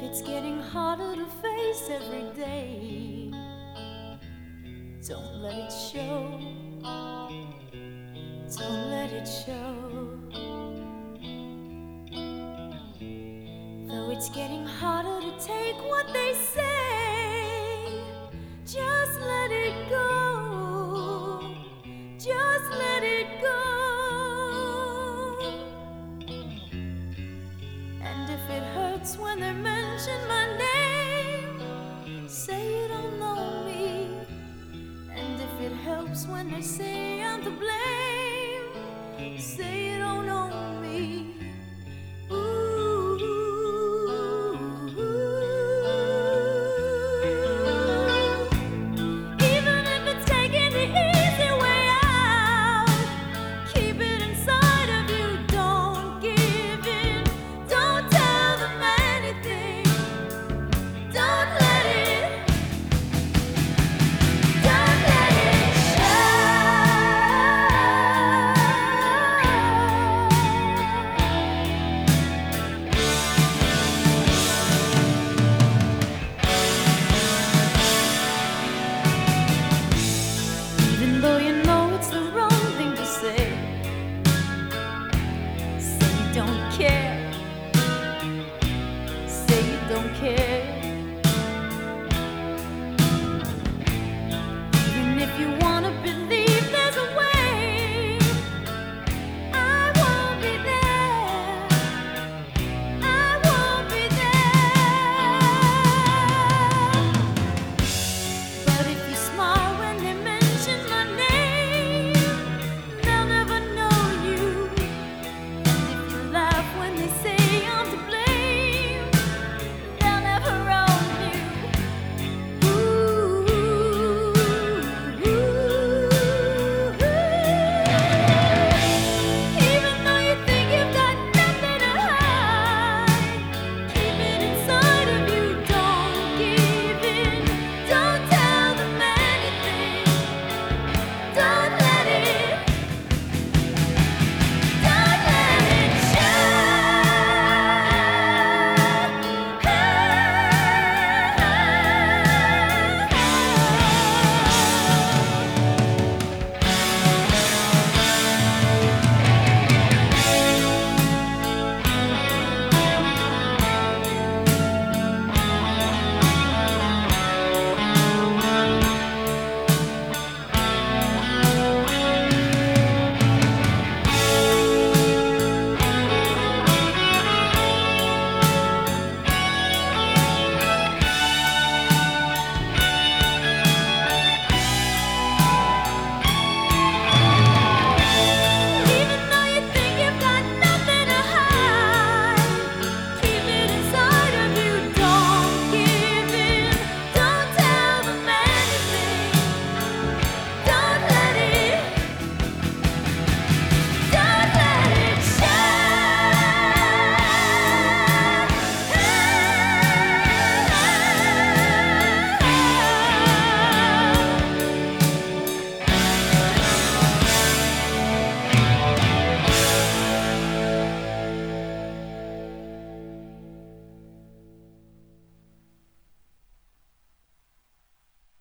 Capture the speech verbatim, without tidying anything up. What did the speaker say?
it's getting harder to face every day, don't let it show. Don't let it show. Though it's getting harder to take what they say, just let it go. Just let it go. And if it hurts when they mention my name, say you don't know me. And if it helps when they say I'm to blame, say